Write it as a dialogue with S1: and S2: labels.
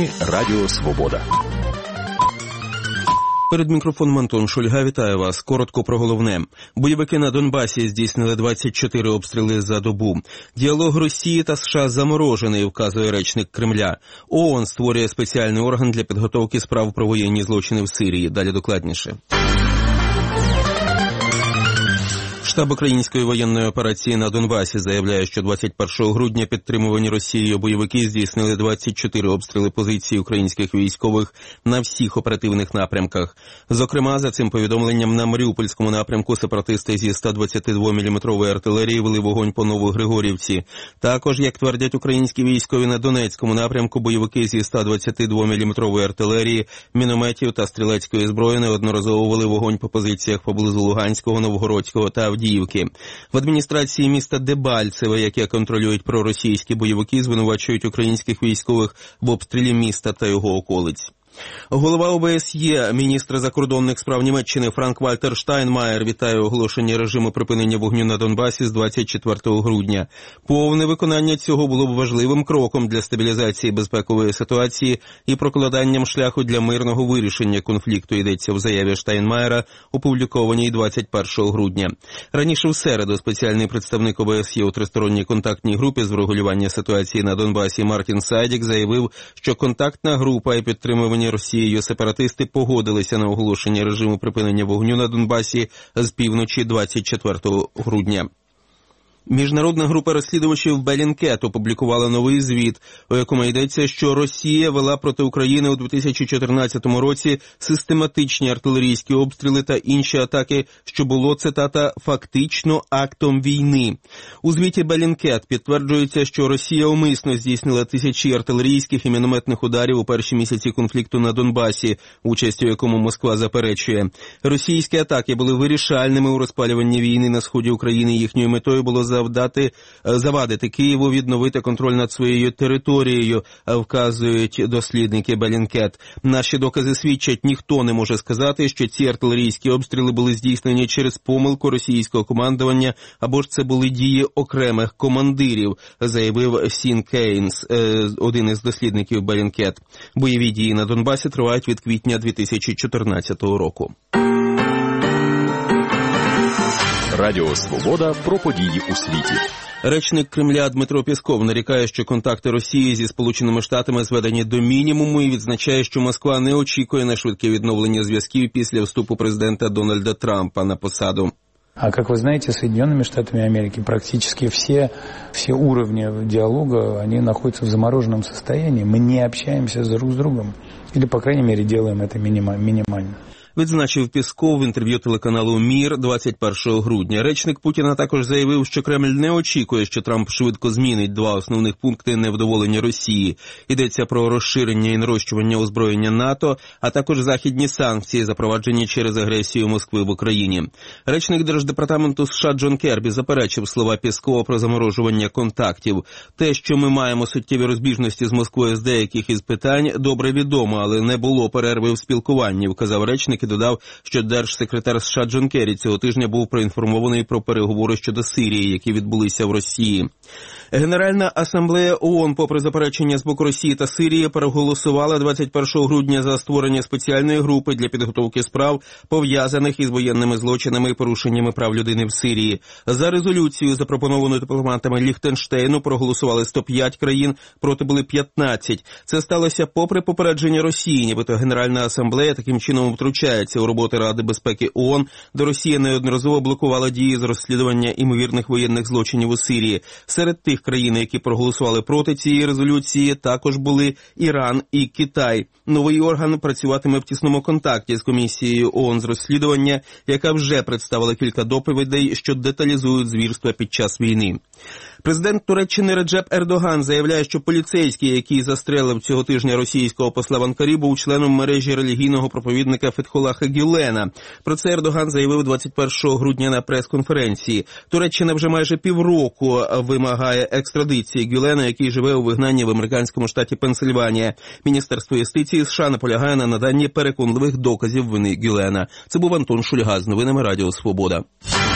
S1: Новини Радіо Свобода.
S2: Перед мікрофоном Антон Шульга, вітаю вас. Коротко про головне. Бойовики на Донбасі здійснили 24 обстріли за добу. Діалог Росії та США заморожений, вказує речник Кремля. ООН створює спеціальний орган для підготовки справ про воєнні злочини в Сирії. Далі докладніше. Штаб української воєнної операції на Донбасі заявляє, що 21 грудня підтримувані Росією бойовики здійснили 24 обстріли позицій українських військових на всіх оперативних напрямках. Зокрема, за цим повідомленням, на Маріупольському напрямку сепаратисти зі 122-мм артилерії вели вогонь по Новогригорівці. Також, як твердять українські військові, на Донецькому напрямку бойовики зі 122-мм артилерії, мінометів та стрілецької зброї неодноразово вели вогонь по позиціях поблизу Луганського, Новгородського та Авдіївки. В адміністрації міста Дебальцеве, яке контролюють проросійські бойовики, звинувачують українських військових в обстрілі міста та його околиць. Голова ОБСЄ, міністр закордонних справ Німеччини Франк-Вальтер Штайнмаєр вітає оголошення режиму припинення вогню на Донбасі з 24 грудня. Повне виконання цього було б важливим кроком для стабілізації безпекової ситуації і прокладанням шляху для мирного вирішення конфлікту, йдеться в заяві Штайнмаєра, опублікованій 21 грудня. Раніше в середу спеціальний представник ОБСЄ у тристоронній контактній групі з врегулювання ситуації на Донбасі Мартін Сайдік заявив, що контактна група і підтримувані Росією сепаратисти погодилися на оголошення режиму припинення вогню на Донбасі з півночі 24 грудня. Міжнародна група розслідувачів Bellingcat опублікувала новий звіт, у якому йдеться, що Росія вела проти України у 2014 році систематичні артилерійські обстріли та інші атаки, що було, цитата, «фактично актом війни». У звіті Bellingcat підтверджується, що Росія умисно здійснила тисячі артилерійських і мінометних ударів у перші місяці конфлікту на Донбасі, участь у якому Москва заперечує. Російські атаки були вирішальними у розпалюванні війни на сході України. Їхньою метою було завадити Києву відновити контроль над своєю територією, вказують дослідники Bellingcat. Наші докази свідчать, ніхто не може сказати, що ці артилерійські обстріли були здійснені через помилку російського командування, або ж це були дії окремих командирів, заявив Сін Кейнс, один із дослідників Bellingcat. Бойові дії на Донбасі тривають від квітня 2014 року.
S1: Радіо Свобода про події у світі.
S2: Речник Кремля Дмитро Пєсков нарікає, що контакти Росії зі Сполученими Штатами зведені до мінімуму і відзначає, що Москва не очікує на швидке відновлення зв'язків після вступу президента Дональда Трампа на посаду.
S3: А как вы знаете, Соединенными Штатами Америки практически все уровни диалога, они находятся в замороженном состоянии. Мы не общаемся друг с другом. Или, по крайней мере, делаем это минимально.
S2: Відзначив Пєсков в інтерв'ю телеканалу «Мір» 21 грудня. Речник Путіна також заявив, що Кремль не очікує, що Трамп швидко змінить два основних пункти невдоволення Росії. Йдеться про розширення і нарощування озброєння НАТО, а також західні санкції, запроваджені через агресію Москви в Україні. Речник Держдепартаменту США Джон Кербі заперечив слова Пєскова про заморожування контактів. Те, що ми маємо суттєві розбіжності з Москвою з деяких із питань, добре відомо, але не було перерви в спілкуванні, вказав речник і додав, що держсекретар США Джон Керрі цього тижня був проінформований про переговори щодо Сирії, які відбулися в Росії. Генеральна асамблея ООН, попри заперечення з боку Росії та Сирії, проголосувала 21 грудня за створення спеціальної групи для підготовки справ, пов'язаних із воєнними злочинами і порушеннями прав людини в Сирії. За резолюцію, запропонованою дипломатами Ліхтенштейну, проголосували 105 країн, проти були 15. Це сталося попри попередження Росії, нібито Генеральна асамблея таким чином втручається у роботи Ради безпеки ООН, де Росія неодноразово блокувала дії з розслідування імовірних воєнних злочинів у Сирії. Серед тих країн, які проголосували проти цієї резолюції, також були Іран і Китай. Новий орган працюватиме в тісному контакті з комісією ООН з розслідування, яка вже представила кілька доповідей, що деталізують звірства під час війни. Президент Туреччини Реджеп Ердоган заявляє, що поліцейський, який застрелив цього тижня російського посла в Анкарі, був членом мережі релігійного проповідника Фетхулаха Гюлена. Про це Ердоган заявив 21 грудня на прес-конференції. Туреччина вже майже півроку вимагає екстрадиції Гюлена, який живе у вигнанні в американському штаті Пенсильванія. Міністерство юстиції США наполягає на наданні переконливих доказів вини Гюлена. Це був Антон Шульга з новинами Радіо Свобода.